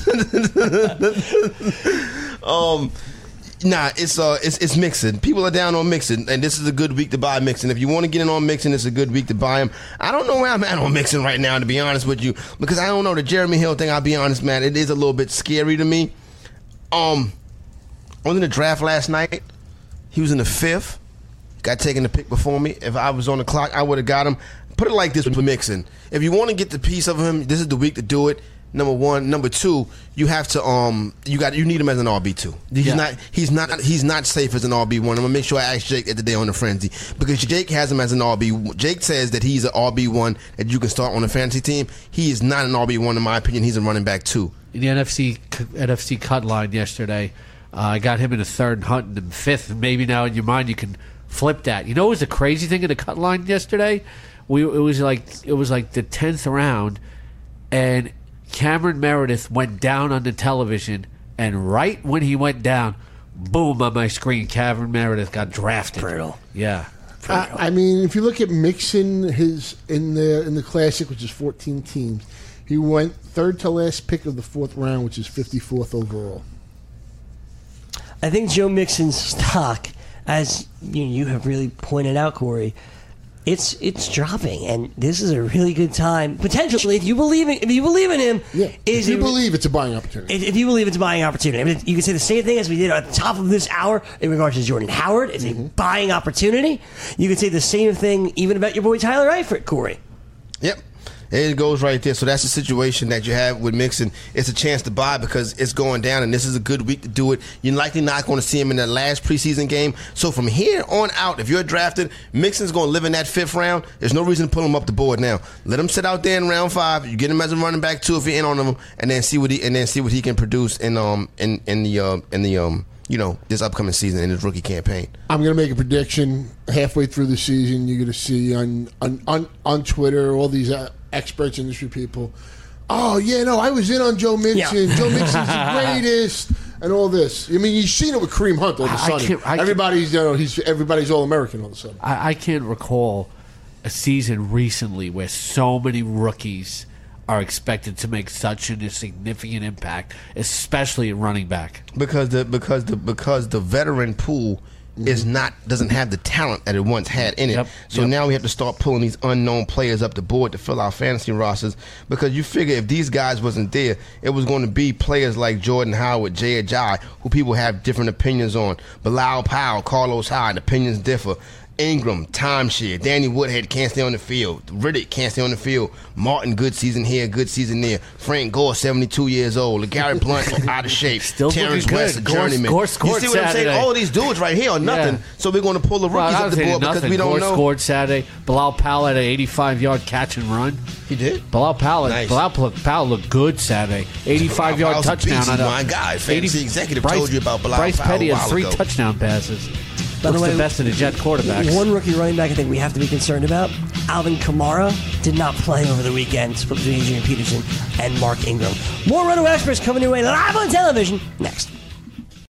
um, nah, it's uh, it's it's Mixon. People are down on Mixon, and this is a good week to buy Mixon. If you want to get in on Mixon, it's a good week to buy him. I don't know where I'm at on Mixon right now, to be honest with you, because I don't know the Jeremy Hill thing. I'll be honest, man. It is a little bit scary to me. Um, I was in the draft last night. He was in the fifth. Got taken the pick before me. If I was on the clock, I would have got him. Put it like this with Mixon. If you want to get the piece of him, this is the week to do it. Number one, number two, you have to um, you got you need him as an R B two. He's Yeah. not he's not he's not safe as an R B one. I'm gonna make sure I ask Jake at the day on the frenzy because Jake has him as an R B. Jake says that he's an R B one that you can start on a fantasy team. He is not an R B one in my opinion. He's a running back two. In the N F C N F C cut line yesterday, uh, I got him in the third and Hunt in the fifth, and maybe now in your mind you can flip that. You know what was the crazy thing in the cut line yesterday? We it was like it was like the tenth round, and Cameron Meredith went down on the television, and right when he went down, boom on my screen, Cameron Meredith got drafted. Brutal. Yeah. I, I mean, if you look at Mixon, his in the in the Classic, which is fourteen teams, he went third to last pick of the fourth round, which is fifty-fourth overall. I think Joe Mixon's stock, as you, you have really pointed out, Corey, It's it's dropping, and this is a really good time. Potentially, if you believe in if you believe in him, Yeah. is If you it- believe it's a buying opportunity. If if you believe it's a buying opportunity, I mean, you can say the same thing as we did at the top of this hour in regards to Jordan Howard. It's Mm-hmm. a buying opportunity. You can say the same thing even about your boy Tyler Eifert, Corey. Yep. It goes right there. So that's the situation that you have with Mixon. It's a chance to buy because it's going down, and this is a good week to do it. You're likely not going to see him in that last preseason game. So from here on out, if you're drafted, Mixon's going to live in that fifth round. There's no reason to pull him up the board now. Let him sit out there in round five. You get him as a running back too if you're in on him, and then see what he and then see what he can produce in um in in the uh, in the um you know this upcoming season in his rookie campaign. I'm going to make a prediction. Halfway through the season, you're going to see on on on, on Twitter all these uh, experts, industry people. Oh yeah, no, I was in on Joe Mixon. Yeah. Joe Mixon's the greatest, and all this. I mean, you've seen it with Kareem Hunt all of a I- I sudden. can't- I can't- everybody's you know he's everybody's all American all of a sudden. I, I can't recall a season recently where so many rookies are expected to make such a significant impact, especially at running back. Because the because the because the veteran pool is not doesn't have the talent that it once had in it. Yep, So yep. now we have to start pulling these unknown players up the board to fill our fantasy rosters. Because you figure if these guys wasn't there, it was going to be players like Jordan Howard, Jay Ajayi, who people have different opinions on. Bilal Powell, Carlos Hyde, opinions differ. Ingram, timeshare, Danny Woodhead can't stay on the field. Riddick can't stay on the field. Martin, good season here, good season there. Frank Gore, seventy-two years old. LeGarrette Blunt, out of shape. Still Terrence looking West, a good. Gore- journeyman. Gore You scored see what I'm saying? Saturday. All of these dudes right here are nothing. Yeah. So we're going to pull the Well, rookies I up was the saying board because nothing. we don't Gore know. scored Saturday. Bilal Powell had an eighty-five yard catch and run. He did? Bilal Powell, Nice. Bilal Powell looked good Saturday. eighty-five yard Powell's a touchdown. beast. on He's a- my guy. Fantasy executive Bryce- told you about Bilal Bryce Powell Petty a has while three ago. touchdown passes. By the Looks way, the best of the Jet quarterbacks. One rookie running back I think we have to be concerned about. Alvin Kamara did not play over the weekend, split between Adrian Peterson and Mark Ingram. More Roto Experts coming your way live on television next.